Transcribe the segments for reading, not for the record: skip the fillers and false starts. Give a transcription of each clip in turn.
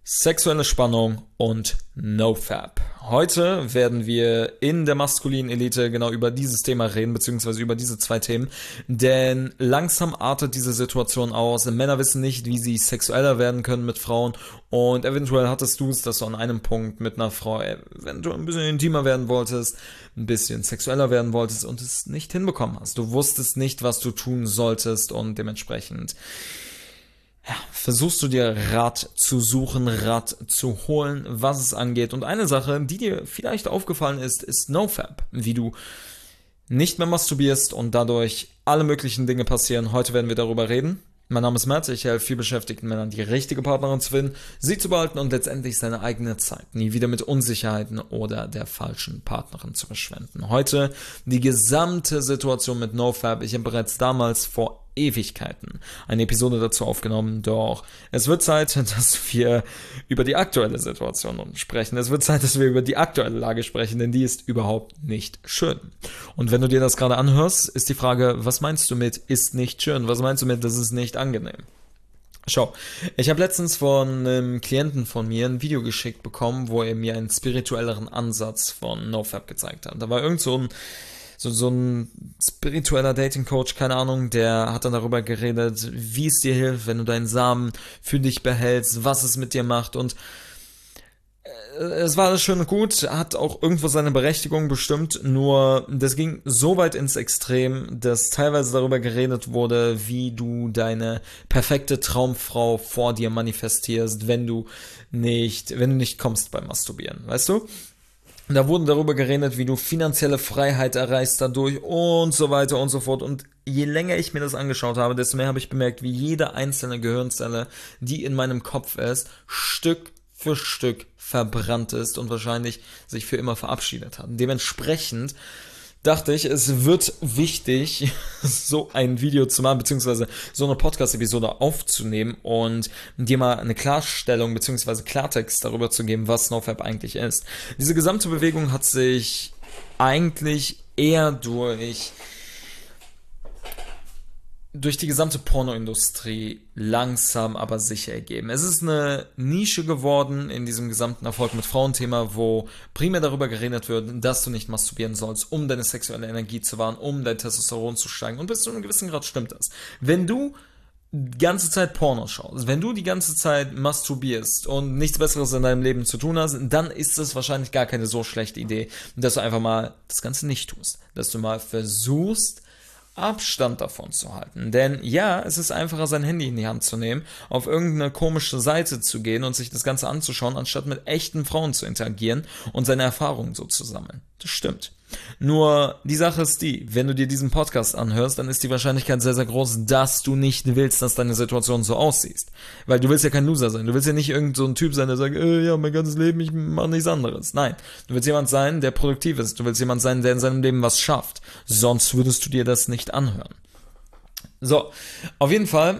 Sexuelle Spannung und NoFap. Heute werden wir in der maskulinen Elite genau über dieses Thema reden, beziehungsweise über diese zwei Themen, denn langsam artet diese Situation aus. Männer wissen nicht, wie sie sexueller werden können mit Frauen und eventuell hattest du es, dass du an einem Punkt mit einer Frau eventuell ein bisschen intimer werden wolltest, ein bisschen sexueller werden wolltest und es nicht hinbekommen hast. Du wusstest nicht, was du tun solltest und dementsprechend versuchst du dir Rat zu suchen, Rat zu holen, was es angeht. Und eine Sache, die dir vielleicht aufgefallen ist NoFap. Wie du nicht mehr masturbierst und dadurch alle möglichen Dinge passieren. Heute werden wir darüber reden. Mein Name ist Matt, ich helfe vielbeschäftigten Männern, die richtige Partnerin zu finden, sie zu behalten und letztendlich seine eigene Zeit nie wieder mit Unsicherheiten oder der falschen Partnerin zu verschwenden. Heute die gesamte Situation mit NoFap. Ich habe bereits damals vor Ewigkeiten eine Episode dazu aufgenommen, doch es wird Zeit, dass wir über die aktuelle Situation sprechen. Es wird Zeit, dass wir über die aktuelle Lage sprechen, denn die ist überhaupt nicht schön. Und wenn du dir das gerade anhörst, ist die Frage, was meinst du mit ist nicht schön? Was meinst du mit, das ist nicht angenehm? Schau, ich habe letztens von einem Klienten von mir ein Video geschickt bekommen, wo er mir einen spirituelleren Ansatz von NoFap gezeigt hat. Da war irgend so ein spiritueller Dating-Coach, keine Ahnung, der hat dann darüber geredet, wie es dir hilft, wenn du deinen Samen für dich behältst, was es mit dir macht und es war alles schön und gut, hat auch irgendwo seine Berechtigung bestimmt, nur das ging so weit ins Extrem, dass teilweise darüber geredet wurde, wie du deine perfekte Traumfrau vor dir manifestierst, wenn du nicht kommst beim Masturbieren, weißt du? Da wurden darüber geredet, wie du finanzielle Freiheit erreichst dadurch und so weiter und so fort. Und je länger ich mir das angeschaut habe, desto mehr habe ich bemerkt, wie jede einzelne Gehirnzelle, die in meinem Kopf ist, Stück für Stück verbrannt ist und wahrscheinlich sich für immer verabschiedet hat. Dementsprechend dachte ich, es wird wichtig, so ein Video zu machen, beziehungsweise so eine Podcast-Episode aufzunehmen und dir mal eine Klarstellung, beziehungsweise Klartext darüber zu geben, was NoFap eigentlich ist. Diese gesamte Bewegung hat sich eigentlich eher durch die gesamte Pornoindustrie langsam aber sicher ergeben. Es ist eine Nische geworden in diesem gesamten Erfolg mit Frauenthema, wo primär darüber geredet wird, dass du nicht masturbieren sollst, um deine sexuelle Energie zu wahren, um dein Testosteron zu steigen. Und bis zu einem gewissen Grad stimmt das. Wenn du die ganze Zeit Pornos schaust, wenn du die ganze Zeit masturbierst und nichts Besseres in deinem Leben zu tun hast, dann ist es wahrscheinlich gar keine so schlechte Idee, dass du einfach mal das Ganze nicht tust. Dass du mal versuchst, Abstand davon zu halten. Denn ja, es ist einfacher, sein Handy in die Hand zu nehmen, auf irgendeine komische Seite zu gehen und sich das Ganze anzuschauen, anstatt mit echten Frauen zu interagieren und seine Erfahrungen so zu sammeln. Das stimmt. Nur die Sache ist die, wenn du dir diesen Podcast anhörst, dann ist die Wahrscheinlichkeit sehr, sehr groß, dass du nicht willst, dass deine Situation so aussieht. Weil du willst ja kein Loser sein. Du willst ja nicht irgend so ein Typ sein, der sagt, ja, mein ganzes Leben, ich mache nichts anderes. Nein, du willst jemand sein, der produktiv ist. Du willst jemand sein, der in seinem Leben was schafft. Sonst würdest du dir das nicht anhören. So, auf jeden Fall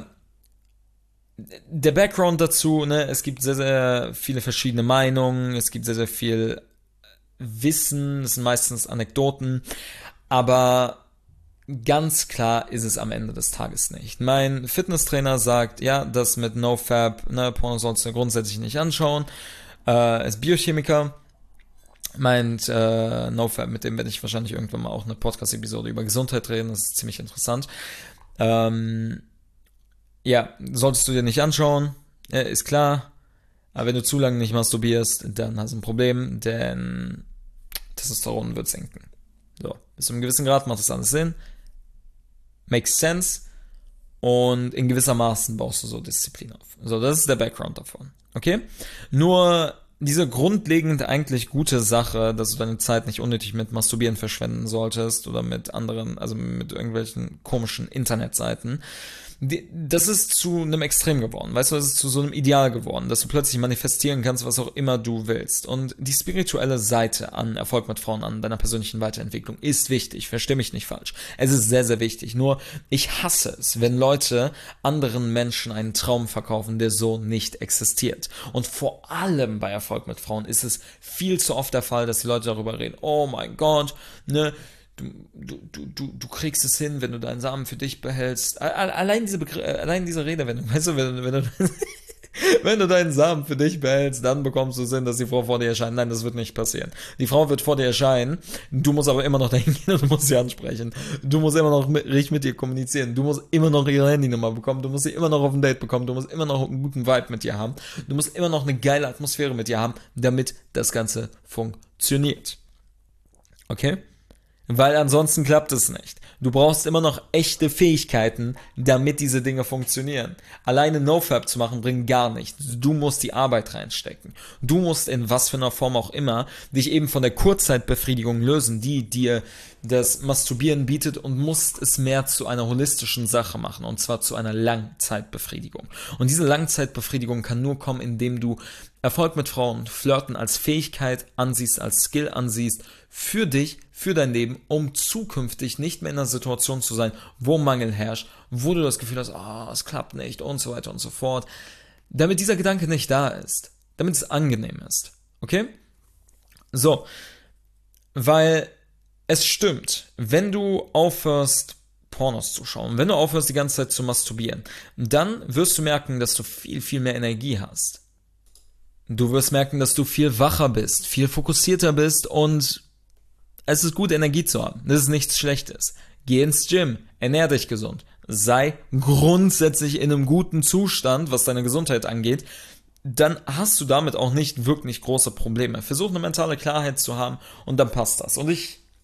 der Background dazu, ne, es gibt sehr, sehr viele verschiedene Meinungen, es gibt sehr, sehr viel Wissen, das sind meistens Anekdoten, aber ganz klar ist es am Ende des Tages nicht. Mein Fitnesstrainer sagt, ja, das mit NoFap, ne, Porno sollst du grundsätzlich nicht anschauen, ist Biochemiker, meint NoFap, mit dem werde ich wahrscheinlich irgendwann mal auch eine Podcast-Episode über Gesundheit reden, das ist ziemlich interessant. Ja, solltest du dir nicht anschauen, ist klar. Aber wenn du zu lange nicht masturbierst, dann hast du ein Problem, denn Testosteron wird sinken. So, bis zu einem gewissen Grad macht das alles Sinn. Makes sense. Und in gewissermaßen baust du so Disziplin auf. So, das ist der Background davon. Okay? Nur diese grundlegend eigentlich gute Sache, dass du deine Zeit nicht unnötig mit Masturbieren verschwenden solltest oder mit anderen, also mit irgendwelchen komischen Internetseiten, das ist zu einem Extrem geworden, weißt du, das ist zu so einem Ideal geworden, dass du plötzlich manifestieren kannst, was auch immer du willst. Und die spirituelle Seite an Erfolg mit Frauen, an deiner persönlichen Weiterentwicklung ist wichtig, versteh mich nicht falsch. Es ist sehr, sehr wichtig, nur ich hasse es, wenn Leute anderen Menschen einen Traum verkaufen, der so nicht existiert. Und vor allem bei Erfolg mit Frauen ist es viel zu oft der Fall, dass die Leute darüber reden, oh mein Gott, ne, Du kriegst es hin, wenn du deinen Samen für dich behältst. Allein diese Redewendung, weißt du, wenn du Wenn du deinen Samen für dich behältst, dann bekommst du Sinn, dass die Frau vor dir erscheint. Nein, das wird nicht passieren. Die Frau wird vor dir erscheinen, du musst aber immer noch dahin gehen und du musst sie ansprechen. Du musst immer noch richtig mit ihr kommunizieren. Du musst immer noch ihre Handynummer bekommen. Du musst sie immer noch auf ein Date bekommen. Du musst immer noch einen guten Vibe mit ihr haben. Du musst immer noch eine geile Atmosphäre mit ihr haben, damit das Ganze funktioniert. Okay? Weil ansonsten klappt es nicht. Du brauchst immer noch echte Fähigkeiten, damit diese Dinge funktionieren. Alleine NoFap zu machen, bringt gar nichts. Du musst die Arbeit reinstecken. Du musst in was für einer Form auch immer dich eben von der Kurzzeitbefriedigung lösen, die dir das Masturbieren bietet, und musst es mehr zu einer holistischen Sache machen, und zwar zu einer Langzeitbefriedigung. Und diese Langzeitbefriedigung kann nur kommen, indem du Erfolg mit Frauen, Flirten als Fähigkeit ansiehst, als Skill ansiehst, für dich, für dein Leben, um zukünftig nicht mehr in einer Situation zu sein, wo Mangel herrscht, wo du das Gefühl hast, es klappt nicht und so weiter und so fort. Damit dieser Gedanke nicht da ist. Damit es angenehm ist. Okay? So. Weil es stimmt, wenn du aufhörst, Pornos zu schauen, wenn du aufhörst, die ganze Zeit zu masturbieren, dann wirst du merken, dass du viel, viel mehr Energie hast. Du wirst merken, dass du viel wacher bist, viel fokussierter bist, und es ist gut, Energie zu haben. Das ist nichts Schlechtes. Geh ins Gym, ernähr dich gesund, sei grundsätzlich in einem guten Zustand, was deine Gesundheit angeht. Dann hast du damit auch nicht wirklich große Probleme. Versuch eine mentale Klarheit zu haben, und dann passt das. Und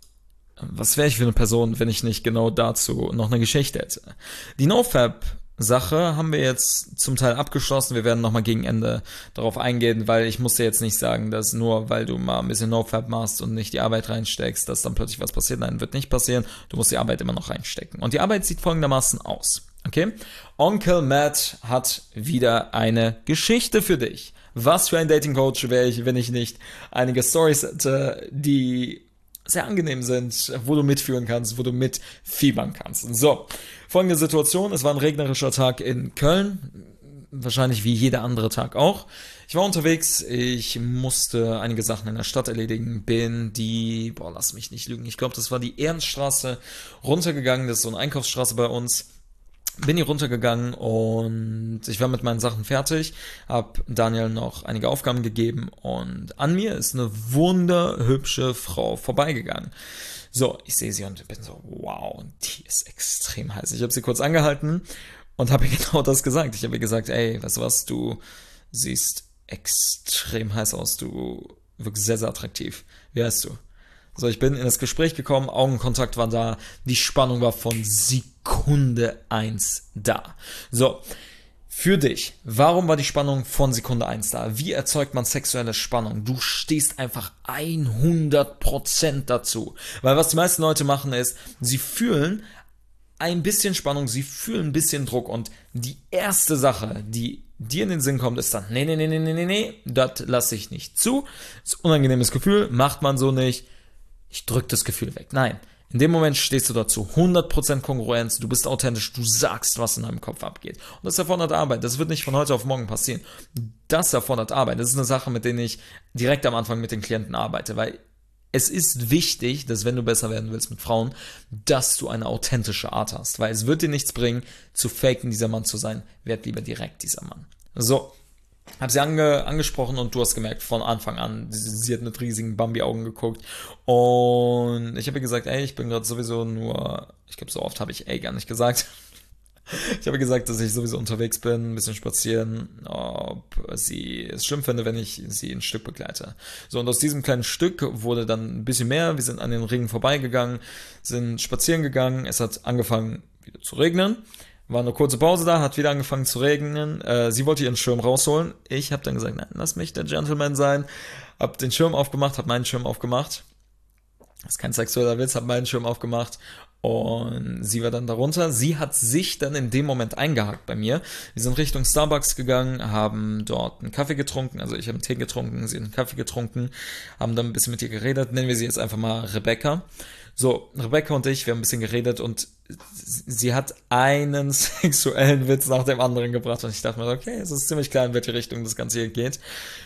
was wäre ich für eine Person, wenn ich nicht genau dazu noch eine Geschichte hätte? Die NoFap-Sache haben wir jetzt zum Teil abgeschlossen. Wir werden nochmal gegen Ende darauf eingehen, weil ich muss dir jetzt nicht sagen, dass nur weil du mal ein bisschen NoFap machst und nicht die Arbeit reinsteckst, dass dann plötzlich was passiert. Nein, wird nicht passieren. Du musst die Arbeit immer noch reinstecken. Und die Arbeit sieht folgendermaßen aus. Okay? Onkel Matt hat wieder eine Geschichte für dich. Was für ein Dating-Coach wäre ich, wenn ich nicht einige Stories hätte, die sehr angenehm sind, wo du mitführen kannst, wo du mitfiebern kannst. So, folgende Situation. Es war ein regnerischer Tag in Köln. Wahrscheinlich wie jeder andere Tag auch. Ich war unterwegs, ich musste einige Sachen in der Stadt erledigen, lass mich nicht lügen, ich glaube, das war die Ehrenstraße runtergegangen, das ist so eine Einkaufsstraße bei uns. Bin hier runtergegangen und ich war mit meinen Sachen fertig, habe Daniel noch einige Aufgaben gegeben, und an mir ist eine wunderhübsche Frau vorbeigegangen. So, ich sehe sie und bin so, wow, die ist extrem heiß. Ich habe sie kurz angehalten und habe ihr genau das gesagt. Ich habe ihr gesagt, ey, weißt du was, du siehst extrem heiß aus, du wirkst sehr, sehr attraktiv. Wie heißt du? So, ich bin in das Gespräch gekommen, Augenkontakt war da, die Spannung war von Sekunde 1 da. So, für dich, warum war die Spannung von Sekunde 1 da? Wie erzeugt man sexuelle Spannung? Du stehst einfach 100% dazu. Weil was die meisten Leute machen ist, sie fühlen ein bisschen Spannung, sie fühlen ein bisschen Druck, und die erste Sache, die dir in den Sinn kommt, ist dann, nee, das lasse ich nicht zu. Das ist ein unangenehmes Gefühl, macht man so nicht. Ich drücke das Gefühl weg. Nein, in dem Moment stehst du dazu. 100% Kongruenz, du bist authentisch, du sagst, was in deinem Kopf abgeht. Und das erfordert Arbeit. Das wird nicht von heute auf morgen passieren. Das erfordert Arbeit. Das ist eine Sache, mit der ich direkt am Anfang mit den Klienten arbeite, weil es ist wichtig, dass wenn du besser werden willst mit Frauen, dass du eine authentische Art hast. Weil es wird dir nichts bringen, zu faken, dieser Mann zu sein. Werd lieber direkt dieser Mann. So. Hab sie angesprochen, und du hast gemerkt, von Anfang an, sie hat mit riesigen Bambi-Augen geguckt, und ich habe ihr gesagt, ey, ich bin gerade sowieso nur, ich glaube, so oft habe ich gar nicht gesagt. Ich habe gesagt, dass ich sowieso unterwegs bin, ein bisschen spazieren, ob sie es schlimm finde, wenn ich sie ein Stück begleite. So, und aus diesem kleinen Stück wurde dann ein bisschen mehr, wir sind an den Ringen vorbeigegangen, sind spazieren gegangen, es hat angefangen wieder zu regnen. War eine kurze Pause da, hat wieder angefangen zu regnen. Sie wollte ihren Schirm rausholen. Ich habe dann gesagt, nein, lass mich der Gentleman sein. Hab den Schirm aufgemacht, hab meinen Schirm aufgemacht. Das ist kein sexueller Witz, hab meinen Schirm aufgemacht. Und sie war dann darunter. Sie hat sich dann in dem Moment eingehakt bei mir. Wir sind Richtung Starbucks gegangen, haben dort einen Kaffee getrunken. Also ich habe einen Tee getrunken, sie hat einen Kaffee getrunken. Haben dann ein bisschen mit ihr geredet. Nennen wir sie jetzt einfach mal Rebecca. So, Rebecca und ich, wir haben ein bisschen geredet, und sie hat einen sexuellen Witz nach dem anderen gebracht, und ich dachte mir, okay, es ist ziemlich klar, in welche Richtung das Ganze hier geht.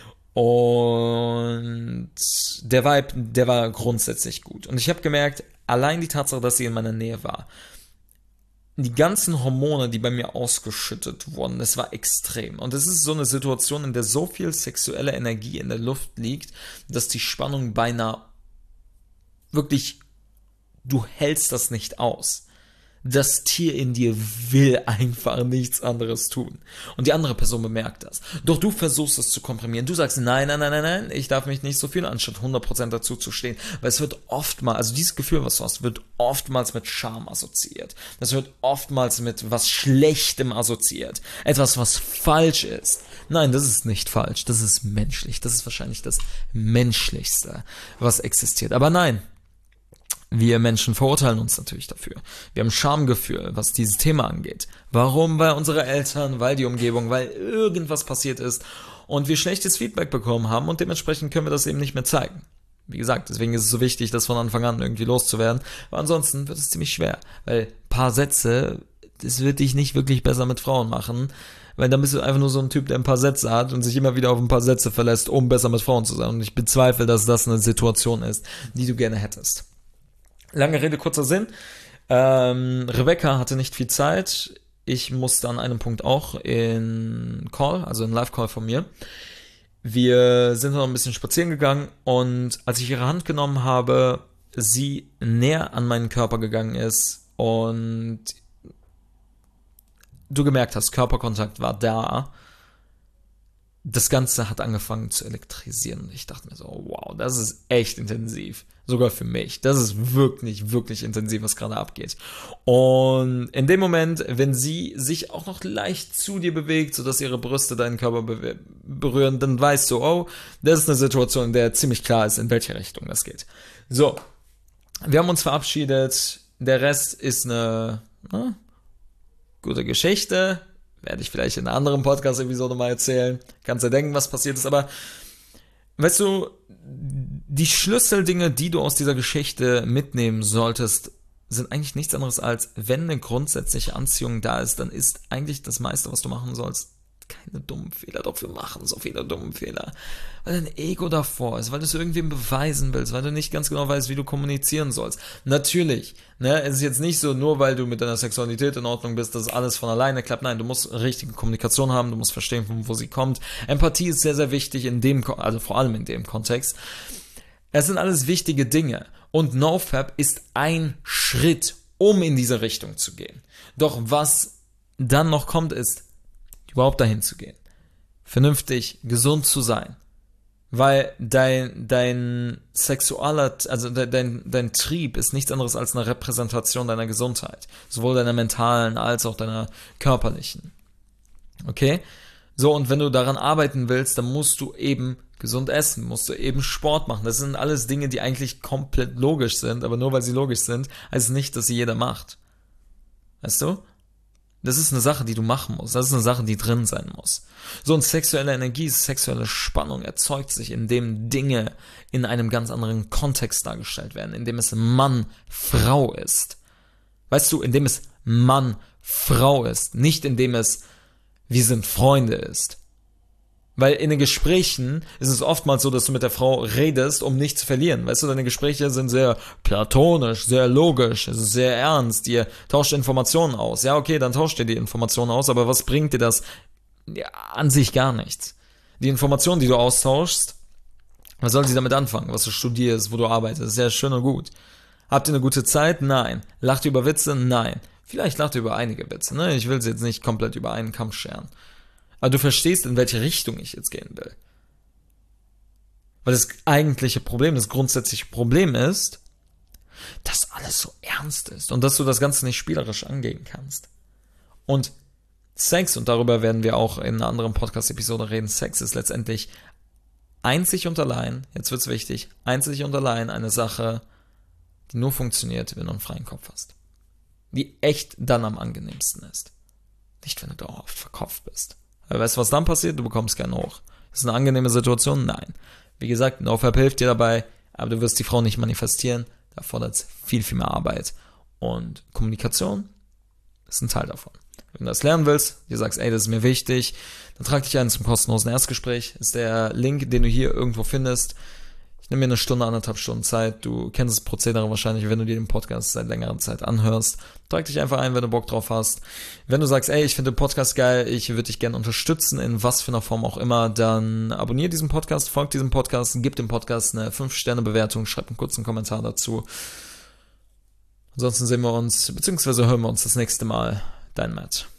Und der Vibe, der war grundsätzlich gut. Und ich habe gemerkt, allein die Tatsache, dass sie in meiner Nähe war, die ganzen Hormone, die bei mir ausgeschüttet wurden, das war extrem. Und es ist so eine Situation, in der so viel sexuelle Energie in der Luft liegt, dass die Spannung beinahe wirklich, du hältst das nicht aus. Das Tier in dir will einfach nichts anderes tun. Und die andere Person bemerkt das. Doch du versuchst es zu komprimieren. Du sagst, nein, ich darf mich nicht so viel, anstatt 100% dazu zu stehen. Weil es wird oftmals, also dieses Gefühl, was du hast, wird oftmals mit Scham assoziiert. Das wird oftmals mit was Schlechtem assoziiert. Etwas, was falsch ist. Nein, das ist nicht falsch. Das ist menschlich. Das ist wahrscheinlich das Menschlichste, was existiert. Aber nein. Wir Menschen verurteilen uns natürlich dafür. Wir haben Schamgefühl, was dieses Thema angeht. Warum? Weil unsere Eltern, weil die Umgebung, weil irgendwas passiert ist und wir schlechtes Feedback bekommen haben und dementsprechend können wir das eben nicht mehr zeigen. Wie gesagt, deswegen ist es so wichtig, das von Anfang an irgendwie loszuwerden, weil ansonsten wird es ziemlich schwer. Weil ein paar Sätze, das wird dich nicht wirklich besser mit Frauen machen, weil dann bist du einfach nur so ein Typ, der ein paar Sätze hat und sich immer wieder auf ein paar Sätze verlässt, um besser mit Frauen zu sein. Und ich bezweifle, dass das eine Situation ist, die du gerne hättest. Lange Rede, kurzer Sinn. Rebecca hatte nicht viel Zeit. Ich musste an einem Punkt auch in Call, also in Live-Call von mir. Wir sind noch ein bisschen spazieren gegangen und als ich ihre Hand genommen habe, sie näher an meinen Körper gegangen ist und du gemerkt hast, Körperkontakt war da. Das Ganze hat angefangen zu elektrisieren. Ich dachte mir so, wow, das ist echt intensiv. Sogar für mich. Das ist wirklich, wirklich intensiv, was gerade abgeht. Und in dem Moment, wenn sie sich auch noch leicht zu dir bewegt, sodass ihre Brüste deinen Körper berühren, dann weißt du, oh, das ist eine Situation, in der ziemlich klar ist, in welche Richtung das geht. So, wir haben uns verabschiedet. Der Rest ist eine gute Geschichte. Werde ich vielleicht in einer anderen Podcast-Episode mal erzählen. Kannst ja denken, was passiert ist. Aber, weißt du, die Schlüsseldinge, die du aus dieser Geschichte mitnehmen solltest, sind eigentlich nichts anderes als, wenn eine grundsätzliche Anziehung da ist, dann ist eigentlich das meiste, was du machen sollst, keine dummen Fehler. Doch wir machen so viele dummen Fehler. Weil dein Ego davor ist, weil du es irgendwem beweisen willst, weil du nicht ganz genau weißt, wie du kommunizieren sollst. Natürlich, es ist jetzt nicht so, nur weil du mit deiner Sexualität in Ordnung bist, dass alles von alleine klappt. Nein, du musst richtige Kommunikation haben, du musst verstehen, von wo sie kommt. Empathie ist sehr, sehr wichtig also vor allem in dem Kontext. Es sind alles wichtige Dinge. Und NoFap ist ein Schritt, um in diese Richtung zu gehen. Doch was dann noch kommt, ist, überhaupt dahin zu gehen. Vernünftig, gesund zu sein. Weil dein Trieb ist nichts anderes als eine Repräsentation deiner Gesundheit. Sowohl deiner mentalen als auch deiner körperlichen. Okay? So, und wenn du daran arbeiten willst, dann musst du eben gesund essen, musst du eben Sport machen. Das sind alles Dinge, die eigentlich komplett logisch sind, aber nur weil sie logisch sind, heißt nicht, dass sie jeder macht. Weißt du? Das ist eine Sache, die du machen musst. Das ist eine Sache, die drin sein muss. So, und sexuelle Energie, sexuelle Spannung erzeugt sich, indem Dinge in einem ganz anderen Kontext dargestellt werden, indem es Mann-Frau ist. Weißt du, indem es Mann-Frau ist, nicht indem es wir sind Freunde ist. Weil in den Gesprächen ist es oftmals so, dass du mit der Frau redest, um nicht zu verlieren. Weißt du, deine Gespräche sind sehr platonisch, sehr logisch, es ist sehr ernst. Ihr tauscht Informationen aus. Ja, okay, dann tauscht ihr die Informationen aus, aber was bringt dir das? Ja, an sich gar nichts. Die Informationen, die du austauschst, was soll sie damit anfangen? Was du studierst, wo du arbeitest, ist ja schön und gut. Habt ihr eine gute Zeit? Nein. Lacht ihr über Witze? Nein. Vielleicht lacht ihr über einige Witze, ne? Ich will sie jetzt nicht komplett über einen Kamm scheren. Aber du verstehst, in welche Richtung ich jetzt gehen will. Weil das eigentliche Problem, das grundsätzliche Problem ist, dass alles so ernst ist und dass du das Ganze nicht spielerisch angehen kannst. Und Sex, und darüber werden wir auch in einer anderen Podcast-Episode reden, Sex ist letztendlich einzig und allein, jetzt wird's wichtig, einzig und allein eine Sache, die nur funktioniert, wenn du einen freien Kopf hast. Die echt dann am angenehmsten ist. Nicht, wenn du dauerhaft verkopft bist. Weil weißt du, was dann passiert? Du bekommst keinen hoch. Ist eine angenehme Situation? Nein. Wie gesagt, NoFap hilft dir dabei, aber du wirst die Frau nicht manifestieren. Da fordert es viel, viel mehr Arbeit. Und Kommunikation ist ein Teil davon. Wenn du das lernen willst, dir sagst, ey, das ist mir wichtig, dann trag dich ein zum kostenlosen Erstgespräch. Ist der Link, den du hier irgendwo findest. Nimm mir eine Stunde, 1,5 Stunden Zeit. Du kennst das Prozedere wahrscheinlich, wenn du dir den Podcast seit längerer Zeit anhörst. Trag dich einfach ein, wenn du Bock drauf hast. Wenn du sagst, ey, ich finde den Podcast geil, ich würde dich gerne unterstützen, in was für einer Form auch immer, dann abonniere diesen Podcast, folg diesem Podcast, gib dem Podcast eine 5-Sterne-Bewertung, schreib einen kurzen Kommentar dazu. Ansonsten sehen wir uns, beziehungsweise hören wir uns das nächste Mal. Dein Matt.